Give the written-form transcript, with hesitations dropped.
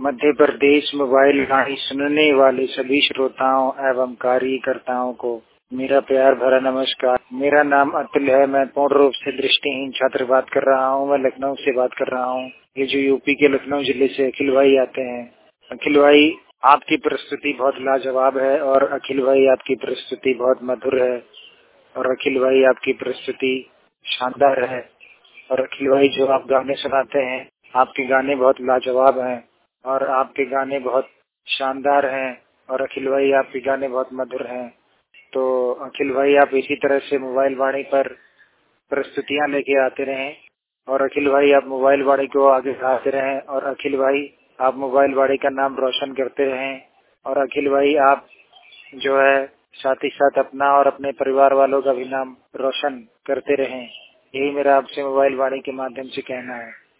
Madhya Pradesh mobile वाणी सुनने वाले सभी श्रोताओं एवं कार्यकर्ताओं को मेरा प्यार भरा नमस्कार। मेरा नाम अतुल है। मैं पूर्ण रूप से दृष्टिहीन छात्र बात कर रहा हूँ। मैं लखनऊ से बात कर रहा हूँ। ये जो यूपी के लखनऊ जिले से अखिल भाई आते हैं। अखिल भाई, आपकी प्रस्तुति बहुत लाजवाब है और अखिल भाई आपकी प्रस्तुति बहुत मधुर है और अखिल भाई आपकी प्रस्तुति शानदार है। और अखिल भाई, जो आप गाने सुनाते हैं, आपके गाने बहुत लाजवाब हैं और आपके गाने बहुत शानदार हैं और अखिल भाई आपके गाने बहुत मधुर हैं। तो अखिल भाई, आप इसी तरह से मोबाइल वाणी पर प्रस्तुतियां लेके आते रहें और अखिल भाई आप मोबाइल वाणी को आगे बढ़ाते रहें और अखिल भाई आप मोबाइल वाणी का नाम रोशन करते रहें और अखिल भाई आप जो है साथ ही साथ अपना और अपने परिवार वालों का भी नाम रोशन करते रहें। यही मेरा आपसे मोबाइल वाणी के माध्यम से कहना है।